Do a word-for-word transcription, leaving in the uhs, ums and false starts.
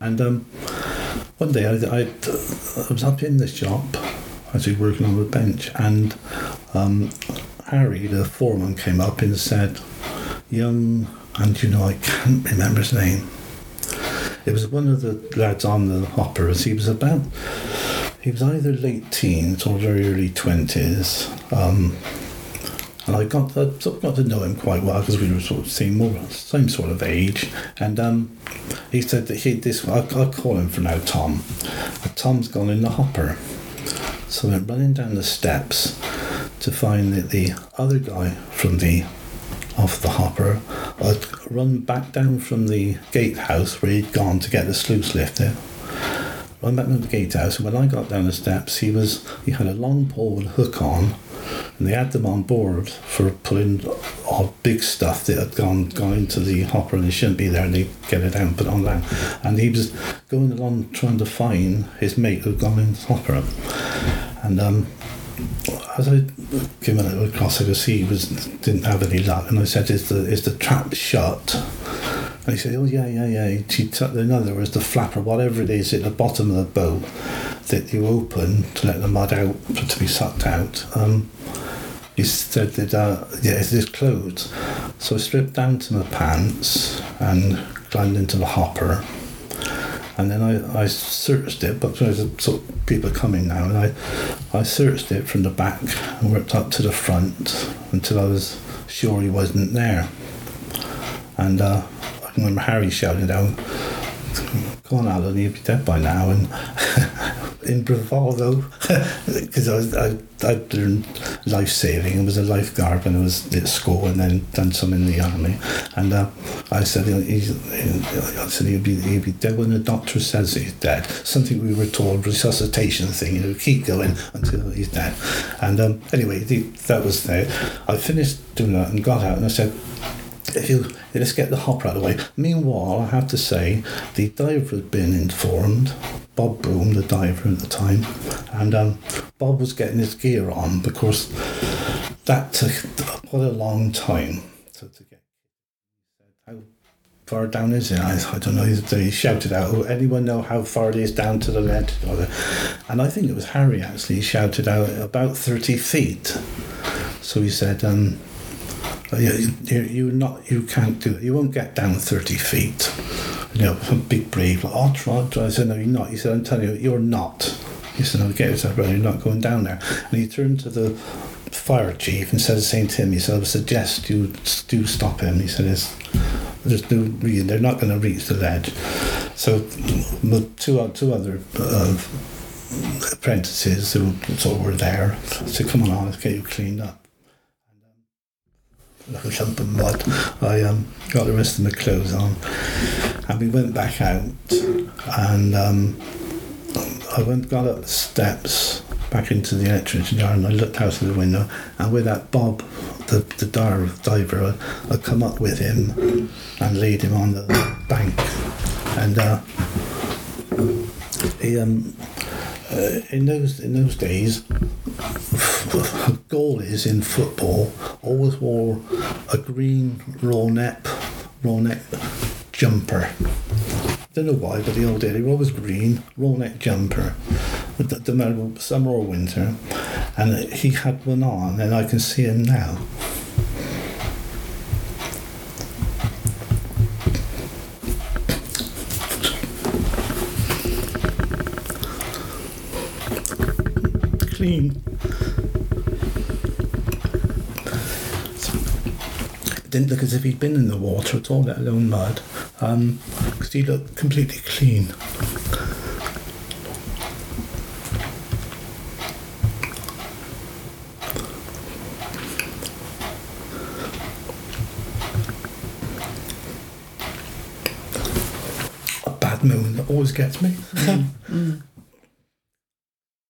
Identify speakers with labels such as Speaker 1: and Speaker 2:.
Speaker 1: And um, one day I, I, I was up in the shop, actually working on the bench, and um, Harry, the foreman, came up and said, young, and you know, I can't remember his name. It was one of the lads on the hoppers. He was about, he was either late teens or very early twenties. Um, and I got, I sort of got to know him quite well because we were sort of same, more, same sort of age. And um, he said that he this, I, I call him for now Tom. But Tom's gone in the hopper. So I went running down the steps to find that the other guy from the off the hopper. I'd run back down from the gatehouse where he'd gone to get the sluice lifted. Run back to the gatehouse, and when I got down the steps, he was he had a long pole with a hook on, and they had them on board for pulling all big stuff that had gone gone into the hopper and it shouldn't be there, and they get it out and put it on land. And he was going along trying to find his mate who'd gone in the hopper. And um, as I came across, I could see he was didn't have any luck, and I said, "Is the is the trap shut?" And he said, "Oh yeah, yeah, yeah." He took, in other words, the flapper, whatever it is at the bottom of the boat that you open to let the mud out to be sucked out. Um, he said that uh, yeah, it is closed. So I stripped down to my pants and climbed into the hopper. And then I, I searched it, but there's sort of people coming now, and I, I searched it from the back and worked up to the front until I was sure he wasn't there. And uh, I can remember Harry shouting out, "Go on, Alan, you'd be dead by now." And in bravado, because I was I I'd learned life saving and was a lifeguard when I was at school, and then done some in the army. And uh, I said, you know, he's, I said he'd be he'd be dead when the doctor says he's dead. Something we were told, resuscitation thing. You know, keep going until he's dead. And um, anyway, the, that was there. I finished doing that and got out, and I said, If you let's get the hopper out of the way. Meanwhile, I have to say, the diver had been informed. Bob Broom, the diver at the time, and um, Bob was getting his gear on because that took quite a long time to, to get. How far down is it? I, I don't know. He shouted out, "Oh, anyone know how far it is down to the ledge?" And I think it was Harry actually he shouted out about thirty feet. So he said, um, you, you, you not, you can't do it. You won't get down thirty feet. You know, some big brave, like, "Oh, try, try." I said, "No, you're not." He said, "I'm telling you, you're not." He said, "No, get yourself ready, you're not going down there." And he turned to the fire chief, instead of saying to him, he said, "I would suggest you do stop him." He said, there's, there's no reason, they're not going to reach the ledge. So the two, two other uh, apprentices who sort of were there said, "Come on, let's get you cleaned up." Like a lump of mud. I um, got the rest of my clothes on, and we went back out, and um, I went got up the steps back into the electrician yard, and I looked out through the window, and with that Bob, the the diver, I come up with him and laid him on the bank, and uh, he um. Uh, in those in those days, goalies in football always wore a green roll neck, roll neck jumper. Don't know why, but they all did. They were always green roll neck jumper, no matter summer or winter. And he had one on, and I can see him now. Clean. Didn't look as if he'd been in the water at all, let alone mud, um, because he looked completely clean. A bad moon that always gets me.
Speaker 2: Mm. Mm.